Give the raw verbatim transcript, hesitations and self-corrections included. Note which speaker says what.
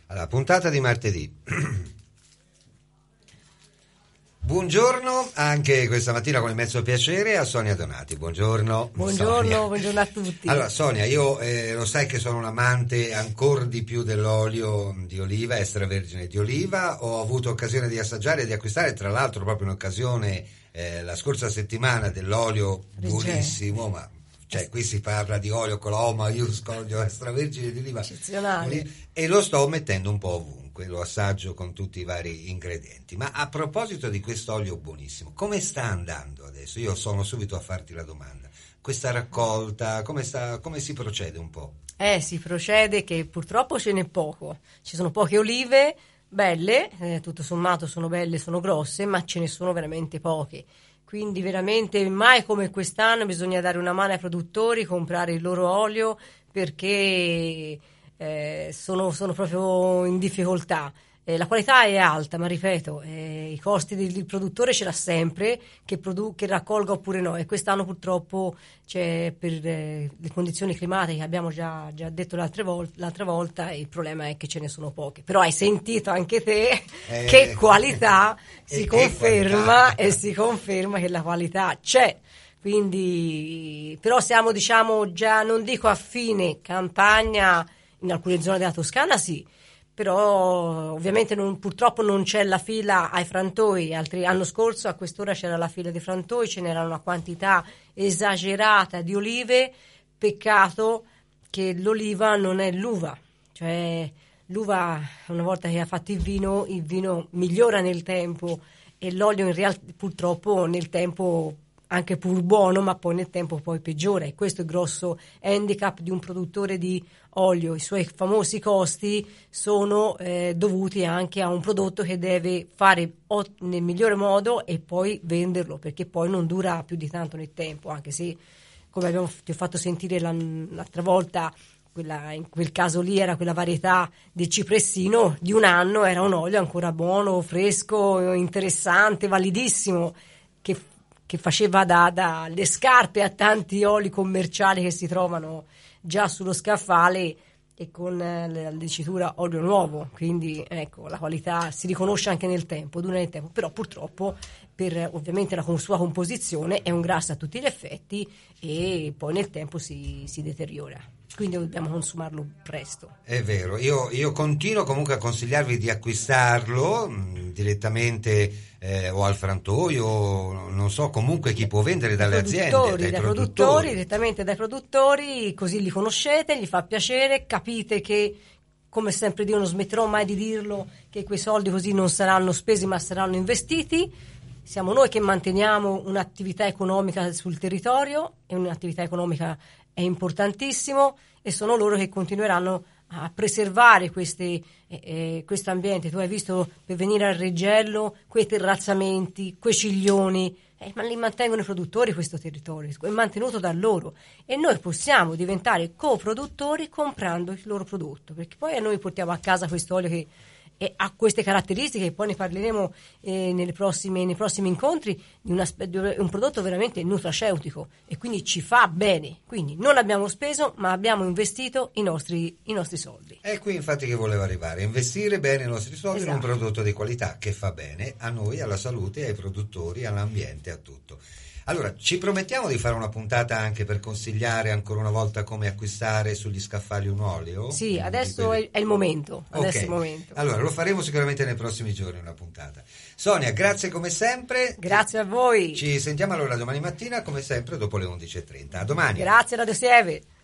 Speaker 1: Allora, puntata di martedì. Buongiorno anche questa mattina con immenso piacere a Sonia Donati. Buongiorno.
Speaker 2: Buongiorno,
Speaker 1: Sonia.
Speaker 2: buongiorno a tutti.
Speaker 1: Allora Sonia, io eh, lo sai che sono un amante ancora di più dell'olio di oliva, extravergine di oliva. Ho avuto occasione di assaggiare e di acquistare, tra l'altro proprio in occasione eh, la scorsa settimana, dell'olio buonissimo, ma cioè qui si parla di olio con la O maiuscola, olio extravergine di oliva
Speaker 2: eccezionale,
Speaker 1: e lo sto mettendo un po' ovunque, lo assaggio con tutti i vari ingredienti. Ma a proposito di questo olio buonissimo, come sta andando adesso? Io sono subito a farti la domanda. Questa raccolta, come sta, come si procede un po'?
Speaker 2: Eh, si procede che purtroppo ce n'è poco. Ci sono poche olive belle, eh, tutto sommato sono belle, sono grosse, ma ce ne sono veramente poche. Quindi veramente mai come quest'anno bisogna dare una mano ai produttori, comprare il loro olio perché eh, sono, sono proprio in difficoltà. Eh, la qualità è alta, ma ripeto, eh, i costi del, del produttore ce l'ha sempre, che, produ- che raccolga oppure no, e quest'anno purtroppo c'è, per eh, le condizioni climatiche, abbiamo già, già detto l'altra, vol- l'altra volta, il problema è che ce ne sono poche. Però hai sentito anche te eh, che qualità si
Speaker 1: che
Speaker 2: conferma
Speaker 1: qualità.
Speaker 2: e si conferma che la qualità c'è. Quindi, però siamo, diciamo, già, non dico a fine campagna, in alcune zone della Toscana sì, però ovviamente non, purtroppo non c'è la fila ai frantoi. Altri, l'anno scorso a quest'ora c'era la fila dei frantoi, ce n'era una quantità esagerata di olive, peccato che l'oliva non è l'uva, cioè l'uva una volta che ha fatto il vino, il vino migliora nel tempo e l'olio in realtà purtroppo nel tempo anche pur buono, ma poi nel tempo poi peggiora, e questo è il grosso handicap di un produttore di olio. I suoi famosi costi sono eh, dovuti anche a un prodotto che deve fare ot- nel migliore modo e poi venderlo, perché poi non dura più di tanto nel tempo, anche se, come abbiamo, ti ho fatto sentire l'altra volta, quella, in quel caso lì era quella varietà del cipressino di un anno, era un olio ancora buono, fresco, interessante, validissimo, che che faceva da, da le scarpe a tanti oli commerciali che si trovano già sullo scaffale e con eh, la dicitura olio nuovo. Quindi ecco, la qualità si riconosce anche nel tempo, dura nel tempo, però purtroppo per ovviamente la sua composizione è un grasso a tutti gli effetti e poi nel tempo si, si deteriora. Quindi dobbiamo consumarlo presto.
Speaker 1: È vero, io, io continuo comunque a consigliarvi di acquistarlo mh, direttamente eh, o al frantoio, non so, comunque chi può vendere dalle aziende, dai,
Speaker 2: dai
Speaker 1: produttori.
Speaker 2: produttori, direttamente dai produttori, così li conoscete, gli fa piacere, capite che, come sempre Dio non smetterò mai di dirlo, che quei soldi così non saranno spesi ma saranno investiti. Siamo noi che manteniamo un'attività economica sul territorio, e un'attività economica è importantissimo, e sono loro che continueranno a preservare questi, eh, questo ambiente. Tu hai visto, per venire al Reggello, quei terrazzamenti, quei ciglioni, eh, ma li mantengono i produttori, questo territorio è mantenuto da loro, e noi possiamo diventare coproduttori comprando il loro prodotto, perché poi noi portiamo a casa questo olio che e ha queste caratteristiche, poi ne parleremo eh, nelle prossime, nei prossimi incontri, di, una, di un prodotto veramente nutraceutico, e quindi ci fa bene. Quindi non abbiamo speso, ma abbiamo investito i nostri, i nostri soldi.
Speaker 1: È qui infatti che volevo arrivare, investire bene i nostri soldi
Speaker 2: Esatto.
Speaker 1: in un prodotto di qualità che fa bene a noi, alla salute, ai produttori, all'ambiente, a tutto. Allora, ci promettiamo di fare una puntata anche per consigliare ancora una volta come acquistare sugli scaffali un olio?
Speaker 2: Sì, adesso è, è il momento. Adesso
Speaker 1: okay.
Speaker 2: è il momento.
Speaker 1: Allora, lo faremo sicuramente nei prossimi giorni una puntata. Sonia, grazie come sempre.
Speaker 2: Grazie a voi.
Speaker 1: Ci sentiamo allora domani mattina, come sempre, dopo le undici e trenta. A domani.
Speaker 2: Grazie, Radio Sieve.